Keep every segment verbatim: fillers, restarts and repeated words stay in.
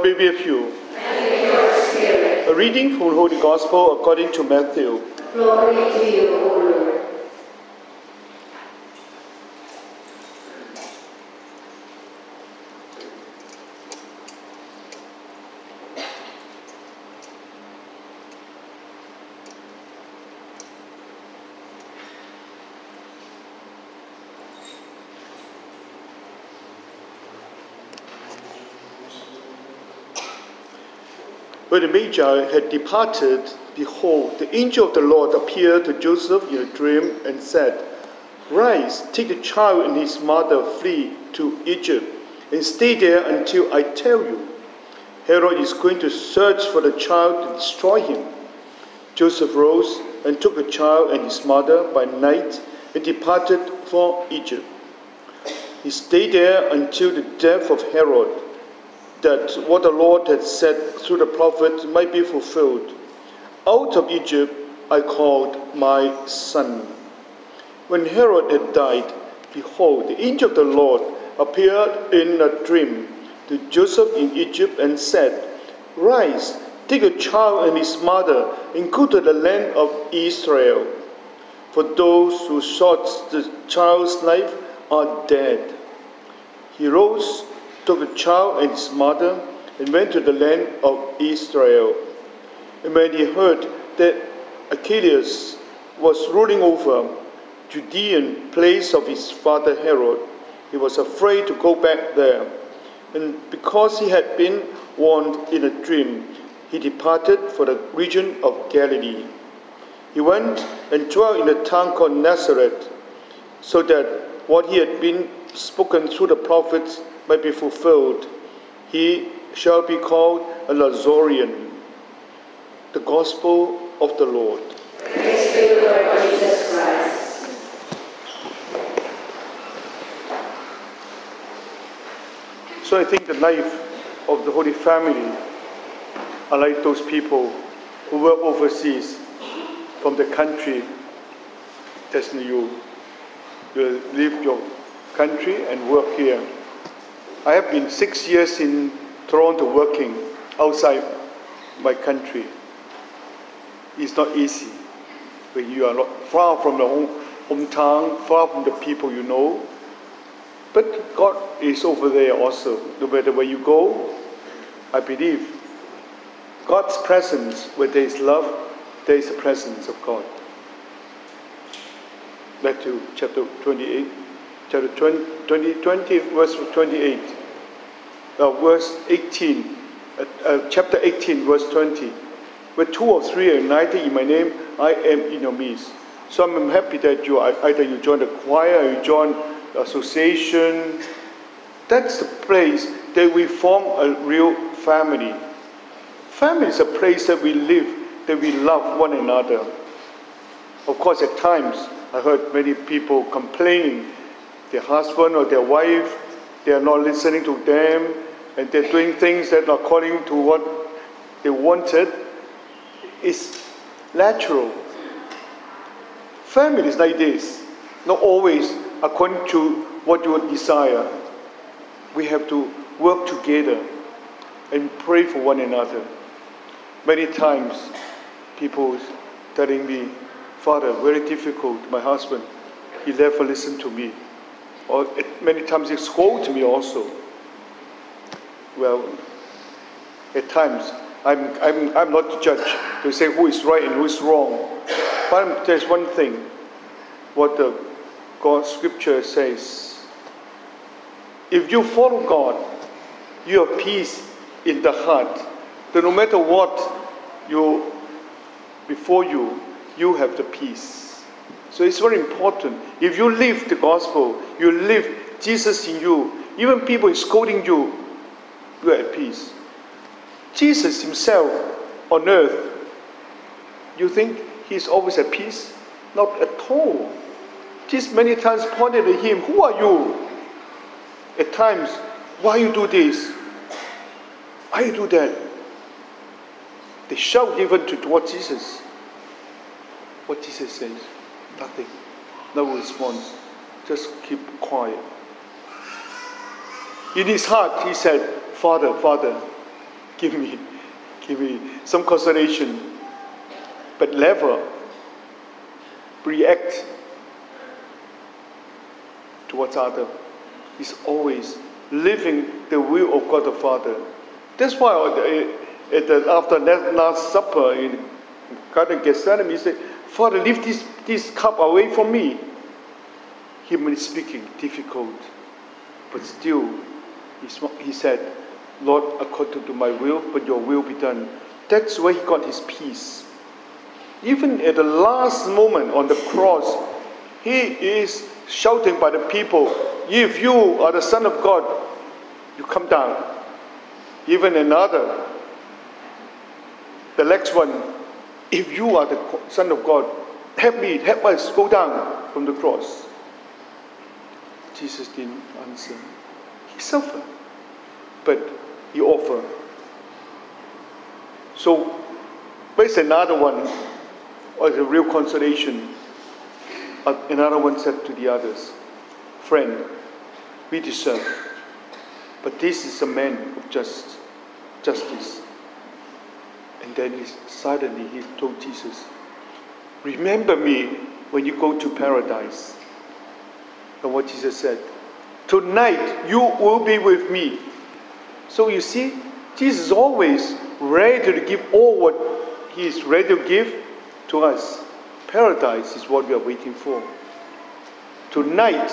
be with you. And with your spirit. A reading from the Holy Gospel according to Matthew. Glory to you, O Lord. When the Magi had departed, behold, the angel of the Lord appeared to Joseph in a dream and said, Rise, take the child and his mother, flee to Egypt, and stay there until I tell you. Herod is going to search for the child to destroy him. Joseph rose and took the child and his mother by night and departed for Egypt. He stayed there until the death of Herod, that what the Lord had said through the prophet might be fulfilled. Out of Egypt I called my son. When Herod had died, behold, the angel of the Lord appeared in a dream to Joseph in Egypt and said, Rise, take a child and his mother, and go to the land of Israel. For those who sought the child's life are dead. He rose, took the child and his mother, and went to the land of Israel. And when he heard that Archelaus was ruling over Judean place of his father Herod, he was afraid to go back there. And because he had been warned in a dream, he departed for the region of Galilee. He went and dwelt in a town called Nazareth, so that what he had been spoken through the prophets might be fulfilled. He shall be called a Nazarene. The Gospel of the Lord. Praise to you, Lord Jesus Christ. So I think the life of the Holy Family are like those people who work overseas from the country. That's you. You leave your country and work here. I have been six years in Toronto working outside my country. It's not easy when you are not far from the home, hometown, far from the people you know. But God is over there also. No matter where you go, I believe God's presence, where there is love, there is the presence of God. Matthew chapter twenty-eight, chapter twenty, twenty, verse twenty-eight, uh, verse eighteen, uh, uh, chapter eighteen, verse twenty. Where two or three are united in my name, I am in your midst. So I'm happy that you either you join the choir or you join the association. That's the place that we form a real family. Family is a place that we live, that we love one another. Of course, at times, I heard many people complaining, their husband or their wife, they are not listening to them, and they're doing things that are according to what they wanted. It's natural. Family is like this, not always according to what you desire. We have to work together and pray for one another. Many times, people telling me, Father, very difficult, my husband, he never listened to me. Or many times he scolds me also. Well, at times, I'm, I'm, I'm not the judge to say who is right and who is wrong. But there's one thing, what the God's scripture says. If you follow God, you have peace in the heart. That no matter what you before you, you have the peace. So it's very important. If you live the gospel, you live Jesus in you, even people is scolding you, you are at peace. Jesus himself on earth, you think he's always at peace? Not at all. Jesus many times pointed at him, who are you? At times, why you do this? Why you do that? They shout even to towards Jesus. What Jesus says? Nothing. No response. Just keep quiet. In his heart, he said, Father, Father, give me, give me some consolation, but never react towards others. He's always living the will of God the Father. That's why at the, after that Last Supper in Garden of Gethsemane, he said, Father, leave this, this cup away from me. Humanly speaking, difficult. But still, he, he said, Lord, according to my will, but your will be done. That's where he got his peace. Even at the last moment on the cross, he is shouting by the people, if you are the Son of God, you come down. Even another, the next one, if you are the Son of God, help me, help us go down from the cross. Jesus didn't answer. He suffered, but he offered. So, there's another one, or the real consolation. Another one said to the others, friend, we deserve, but this is a man of just, justice. And then he, suddenly he told Jesus, remember me when you go to paradise. And what Jesus said, tonight you will be with me. So you see, Jesus is always ready to give all what he is ready to give to us. Paradise is what we are waiting for. Tonight,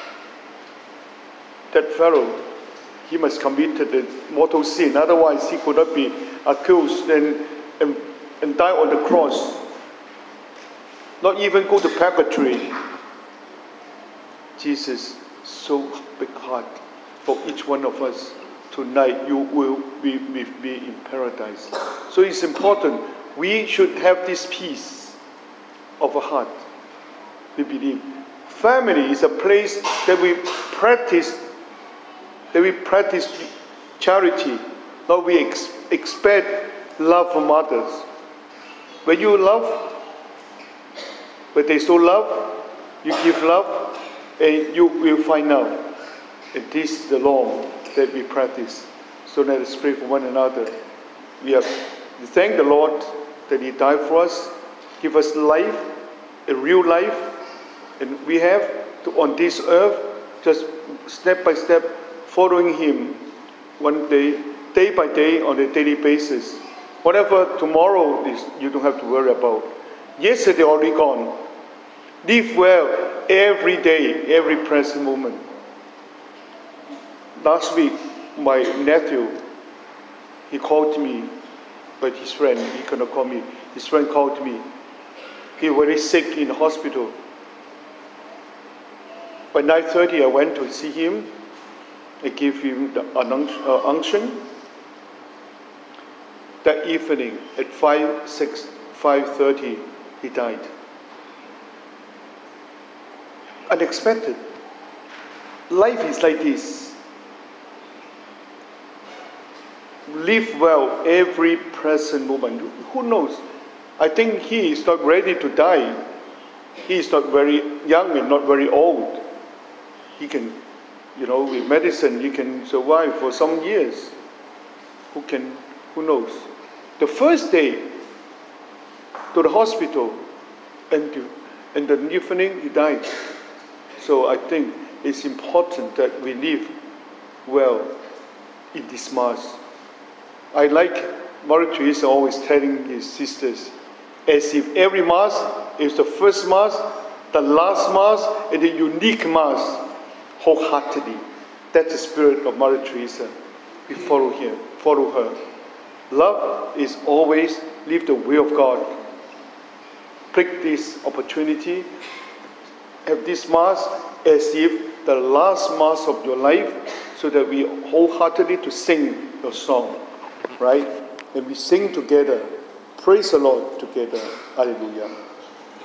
that Pharaoh, he must commit the mortal sin. Otherwise, he could not be accused and, and, and die on the cross. Not even go to purgatory. Jesus, so big heart for each one of us. Tonight, you will be with me in paradise. So it's important. We should have this peace of a heart. We believe. Family is a place that we practice, that we practice charity. Not we ex- expect love from others. When you love, when they show love, you give love, and you will find love. And this is the law that we practice. So let us pray for one another. We have to thank the Lord that He died for us, give us life, a real life, and we have to, on this earth, just step by step, following Him one day, day by day, on a daily basis. Whatever tomorrow is, you don't have to worry about. Yesterday already gone. Live well every day, every present moment. Last week, my nephew, he called me, but his friend, he cannot call me. His friend called me. He was very sick in the hospital. By nine thirty, I went to see him. I gave him the unction. That evening, at five, six, five thirty, he died. Unexpected. Life is like this. Live well every present moment. Who knows? I think he is not ready to die. He is not very young and not very old. He can, you know, with medicine, he can survive for some years. Who can, who knows? The first day to the hospital, and, to, and the evening he died. So I think it's important that we live well in this Mass. I like Mother Teresa always telling his sisters, as if every Mass is the first Mass, the last Mass, and the unique Mass, wholeheartedly. That's the spirit of Mother Teresa. We follow him, follow her. Love is always live the will of God. Take this opportunity, have this Mass as if the last Mass of your life, so that we wholeheartedly to sing your song, right? And we sing together, praise the Lord together. Hallelujah.